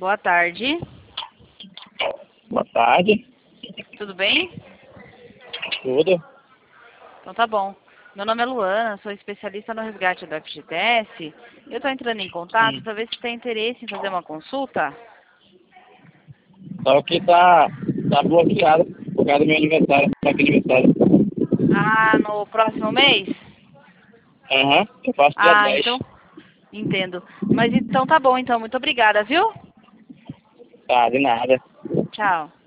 Boa tarde. Boa tarde. Tudo bem? Tudo? Então tá bom. Meu nome é Luana, sou especialista no resgate do FGTS. Eu estou entrando em contato para ver se tem interesse em fazer uma consulta. Só que tá bloqueado por causa do meu aniversário, aqui aniversário. Ah, no próximo mês? Aham, eu faço dia Ah, 10. então, entendo. Mas então tá bom, então. Muito obrigada, viu? Tá, de nada. Tchau.